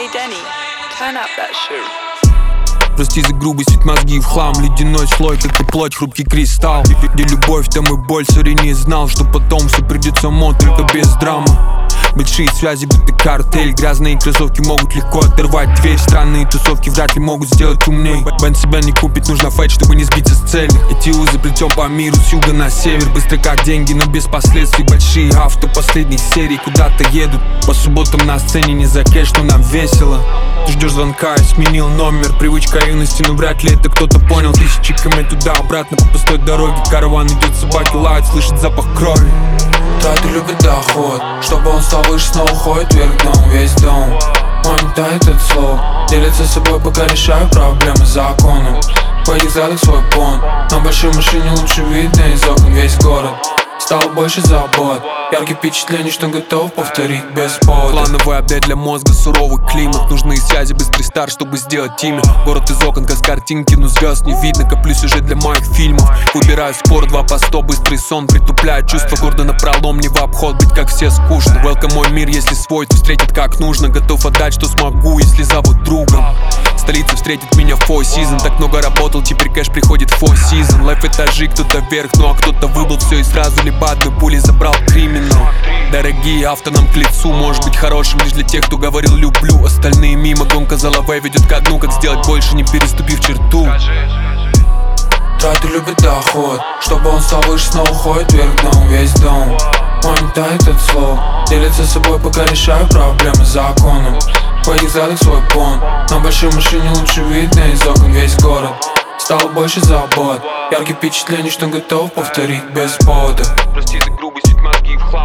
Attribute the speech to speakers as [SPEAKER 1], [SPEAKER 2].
[SPEAKER 1] Denny, turn up that shit.
[SPEAKER 2] Прости за грубость, ведь мозги в хлам. Ледяной слой, как и плоть, хрупкий кристалл. Где любовь, там и боль, сори не знал, что потом все придет само, только без драмы. Большие связи, будто картель. Грязные кроссовки могут легко оторвать дверь. Странные тусовки вряд ли могут сделать умней. Бенд себя не купит, нужно файт, чтобы не сбиться с цели. Эти узы плетем по миру с юга на север. Быстро как деньги, но без последствий. Большие авто последних серий куда-то едут. По субботам на сцене не за кэш, но нам весело. Ты ждешь звонка, я сменил номер. Привычка юности, но вряд ли это кто-то понял. Тысячи км туда-обратно по пустой дороге. Караван идет, собаки лают, слышит запах крови.
[SPEAKER 3] Траты любят доход, чтобы он стал выше, снова уходит вверх дном. Весь дом, он метает этот слов. Делится с собой, пока решаю проблемы законом. В этих задах свой понт. На большой машине лучше видно из окон весь город. Стало больше забот, яркие впечатления, что готов повторить без повода.
[SPEAKER 2] Плановый апдейт для мозга, суровый климат. Нужны связи, быстрый старт, чтобы сделать имя. Город из окон, как с картинки, но звезд не видно. Коплю сюжет для моих фильмов. Выбираю спорт, 2 по 100, быстрый сон. Притупляет чувство, гордо напролом, не в обход. Быть как все скучно. Welcome мой мир, если свой, то встретит как нужно. Готов отдать, что смогу, если зовут другом. Столица встретит меня в Four Seasons. Так много работал, теперь кэш приходит в Four Seasons. Лайф этажи, кто-то вверх, ну а кто-то выбыл все и сразу. Либо одной пули забрал криминал. Дорогие авто нам к лицу. Может быть хорошим лишь для тех, кто говорил люблю. Остальные мимо, гонка за лавой ведет ко дну. Как сделать больше, не переступив черту.
[SPEAKER 3] Траты любят доход, чтобы он стал выше, снова уходит вверх дном. Весь дом, он метает этот слов. Делится с собой, пока решаю проблемы законом. В этих задах свой понт. На большой машине лучше видно из окон весь город. Стало больше забот, яркие впечатления, что готов повторить без повода.
[SPEAKER 2] Прости за грубость, ведь мозги в хлам.